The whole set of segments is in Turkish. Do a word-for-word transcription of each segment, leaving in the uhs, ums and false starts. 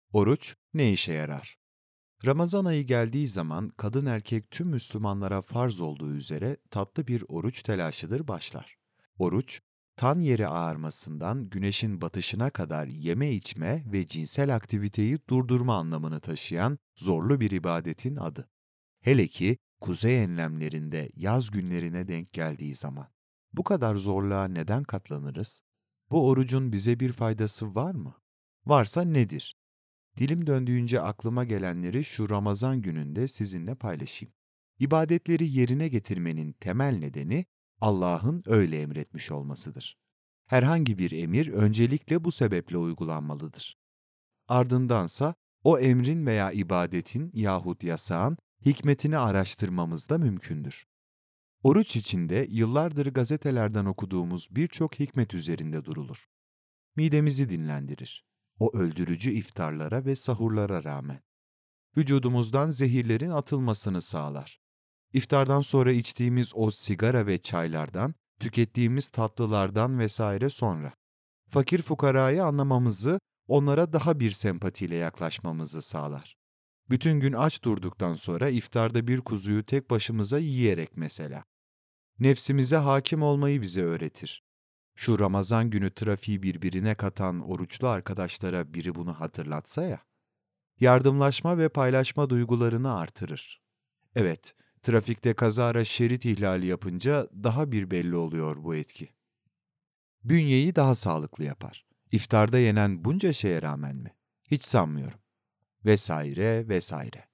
Oruç ne işe yarar? Ramazan ayı geldiği zaman kadın erkek tüm Müslümanlara farz olduğu üzere tatlı bir oruç telaşıdır başlar. Oruç, tan yeri ağarmasından güneşin batışına kadar yeme içme ve cinsel aktiviteyi durdurma anlamını taşıyan zorlu bir ibadetin adı. Hele ki kuzey enlemlerinde yaz günlerine denk geldiği zaman. Bu kadar zorluğa neden katlanırız? Bu orucun bize bir faydası var mı? Varsa nedir? Dilim döndüğünce aklıma gelenleri şu Ramazan gününde sizinle paylaşayım. İbadetleri yerine getirmenin temel nedeni Allah'ın öyle emretmiş olmasıdır. Herhangi bir emir öncelikle bu sebeple uygulanmalıdır. Ardındansa o emrin veya ibadetin yahut yasağın hikmetini araştırmamız da mümkündür. Oruç içinde yıllardır gazetelerden okuduğumuz birçok hikmet üzerinde durulur. Midemizi dinlendirir. O öldürücü iftarlara ve sahurlara rağmen. Vücudumuzdan zehirlerin atılmasını sağlar. İftardan sonra içtiğimiz o sigara ve çaylardan, tükettiğimiz tatlılardan vesaire sonra. Fakir fukarayı anlamamızı, onlara daha bir sempatiyle yaklaşmamızı sağlar. Bütün gün aç durduktan sonra iftarda bir kuzuyu tek başımıza yiyerek mesela. Nefsimize hakim olmayı bize öğretir. Şu Ramazan günü trafiği birbirine katan oruçlu arkadaşlara biri bunu hatırlatsa ya, yardımlaşma ve paylaşma duygularını artırır. Evet, trafikte kazara şerit ihlali yapınca daha bir belli oluyor bu etki. Bünyeyi daha sağlıklı yapar. İftarda yenen bunca şeye rağmen mi? Hiç sanmıyorum. Vesaire vesaire.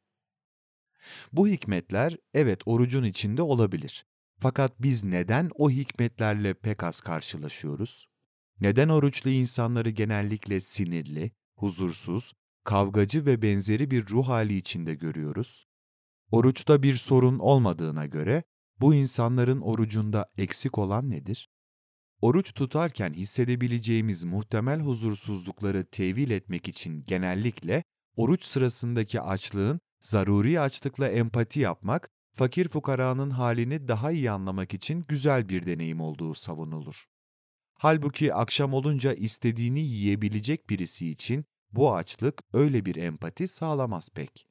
Bu hikmetler evet orucun içinde olabilir. Fakat biz neden o hikmetlerle pek az karşılaşıyoruz? Neden oruçlu insanları genellikle sinirli, huzursuz, kavgacı ve benzeri bir ruh hali içinde görüyoruz? Oruçta bir sorun olmadığına göre bu insanların orucunda eksik olan nedir? Oruç tutarken hissedebileceğimiz muhtemel huzursuzlukları tevil etmek için genellikle oruç sırasındaki açlığın zaruri açlıkla empati yapmak, fakir fukaranın halini daha iyi anlamak için güzel bir deneyim olduğu savunulur. Halbuki akşam olunca istediğini yiyebilecek birisi için bu açlık öyle bir empati sağlamaz pek.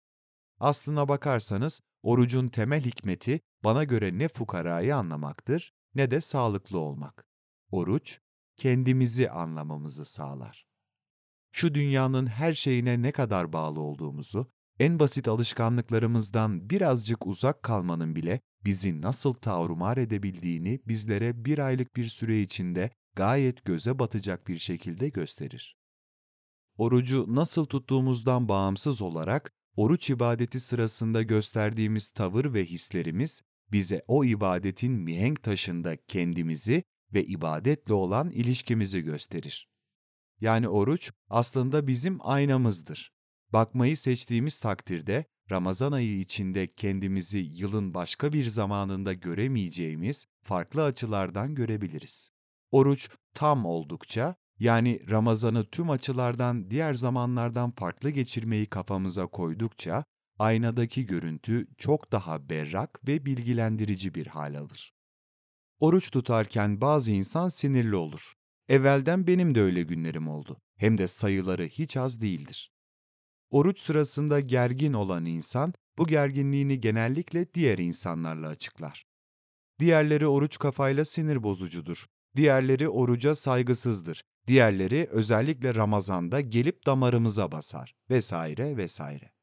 Aslına bakarsanız orucun temel hikmeti bana göre ne fukarayı anlamaktır ne de sağlıklı olmak. Oruç, kendimizi anlamamızı sağlar. Şu dünyanın her şeyine ne kadar bağlı olduğumuzu, en basit alışkanlıklarımızdan birazcık uzak kalmanın bile bizi nasıl tarumar edebildiğini bizlere bir aylık bir süre içinde gayet göze batacak bir şekilde gösterir. Orucu nasıl tuttuğumuzdan bağımsız olarak, oruç ibadeti sırasında gösterdiğimiz tavır ve hislerimiz, bize o ibadetin mihenk taşında kendimizi ve ibadetle olan ilişkimizi gösterir. Yani oruç aslında bizim aynamızdır. Bakmayı seçtiğimiz takdirde Ramazan ayı içinde kendimizi yılın başka bir zamanında göremeyeceğimiz farklı açılardan görebiliriz. Oruç tam oldukça, yani Ramazan'ı tüm açılardan diğer zamanlardan farklı geçirmeyi kafamıza koydukça aynadaki görüntü çok daha berrak ve bilgilendirici bir hal alır. Oruç tutarken bazı insan sinirli olur. Evvelden benim de öyle günlerim oldu. Hem de sayıları hiç az değildir. Oruç sırasında gergin olan insan, bu gerginliğini genellikle diğer insanlarla açıklar. Diğerleri oruç kafayla sinir bozucudur. Diğerleri oruca saygısızdır. Diğerleri özellikle Ramazan'da gelip damarımıza basar vesaire vesaire.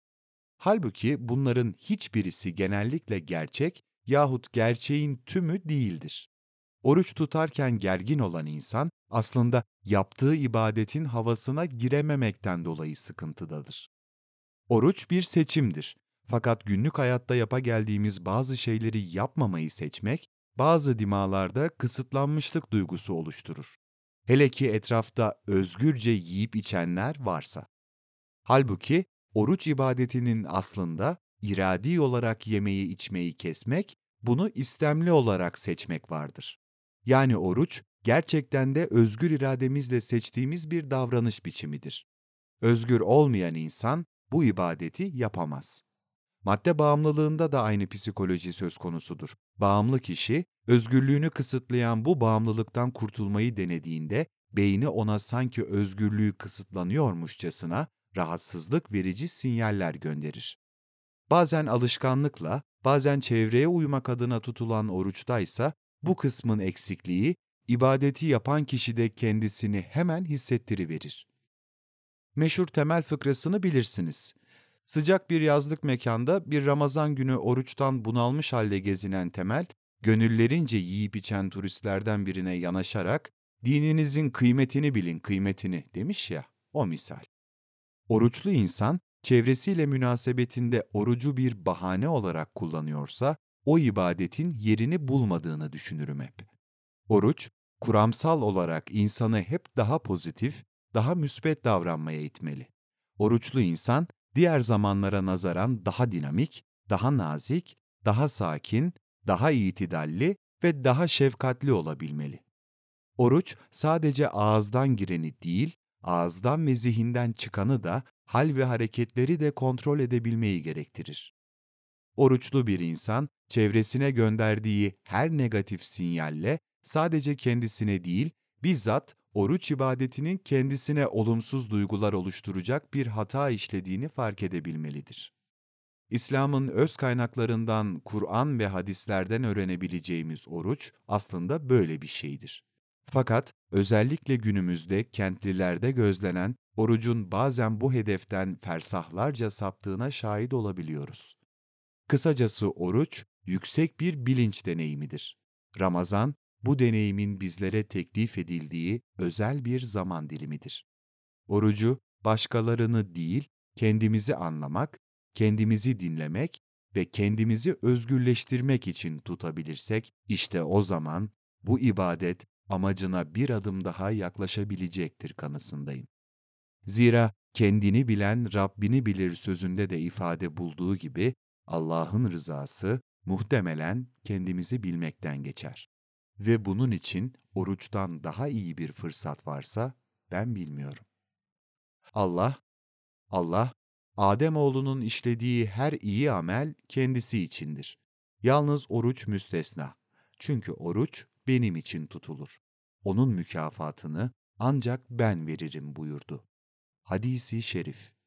Halbuki bunların hiçbirisi genellikle gerçek yahut gerçeğin tümü değildir. Oruç tutarken gergin olan insan aslında yaptığı ibadetin havasına girememekten dolayı sıkıntıdadır. Oruç bir seçimdir. Fakat günlük hayatta yapa geldiğimiz bazı şeyleri yapmamayı seçmek, bazı dimalarda kısıtlanmışlık duygusu oluşturur. Hele ki etrafta özgürce yiyip içenler varsa. Halbuki oruç ibadetinin aslında iradi olarak yemeği içmeyi kesmek, bunu istemli olarak seçmek vardır. Yani oruç gerçekten de özgür irademizle seçtiğimiz bir davranış biçimidir. Özgür olmayan insan bu ibadeti yapamaz. Madde bağımlılığında da aynı psikoloji söz konusudur. Bağımlı kişi, özgürlüğünü kısıtlayan bu bağımlılıktan kurtulmayı denediğinde beyni ona sanki özgürlüğü kısıtlanıyormuşçasına rahatsızlık verici sinyaller gönderir. Bazen alışkanlıkla, bazen çevreye uymak adına tutulan oruçtaysa bu kısmın eksikliği ibadeti yapan kişide kendisini hemen hissettiriverir. Meşhur temel fıkrasını bilirsiniz. Sıcak bir yazlık mekanda bir Ramazan günü oruçtan bunalmış halde gezinen Temel, gönüllerince yiyip içen turistlerden birine yanaşarak "Dininizin kıymetini bilin, kıymetini." demiş ya, o misal. Oruçlu insan, çevresiyle münasebetinde orucu bir bahane olarak kullanıyorsa, o ibadetin yerini bulmadığını düşünürüm hep. Oruç, kuramsal olarak insanı hep daha pozitif, daha müsbet davranmaya itmeli. Oruçlu insan, diğer zamanlara nazaran daha dinamik, daha nazik, daha sakin, daha itidalli ve daha şefkatli olabilmeli. Oruç, sadece ağızdan gireni değil, ağızdan ve zihinden çıkanı da, hal ve hareketleri de kontrol edebilmeyi gerektirir. Oruçlu bir insan, çevresine gönderdiği her negatif sinyalle sadece kendisine değil, bizzat oruç ibadetinin kendisine olumsuz duygular oluşturacak bir hata işlediğini fark edebilmelidir. İslam'ın öz kaynaklarından, Kur'an ve hadislerden öğrenebileceğimiz oruç aslında böyle bir şeydir. Fakat özellikle günümüzde kentlilerde gözlenen orucun bazen bu hedeften fersahlarca saptığına şahit olabiliyoruz. Kısacası oruç, yüksek bir bilinç deneyimidir. Ramazan, bu deneyimin bizlere teklif edildiği özel bir zaman dilimidir. Orucu, başkalarını değil, kendimizi anlamak, kendimizi dinlemek ve kendimizi özgürleştirmek için tutabilirsek, işte o zaman bu ibadet amacına bir adım daha yaklaşabilecektir kanısındayım. Zira kendini bilen Rabbini bilir sözünde de ifade bulduğu gibi, Allah'ın rızası muhtemelen kendimizi bilmekten geçer. Ve bunun için oruçtan daha iyi bir fırsat varsa ben bilmiyorum. Allah, Allah, Ademoğlunun işlediği her iyi amel kendisi içindir. Yalnız oruç müstesna. Çünkü oruç benim için tutulur. Onun mükafatını ancak ben veririm buyurdu. Hadisi şerif.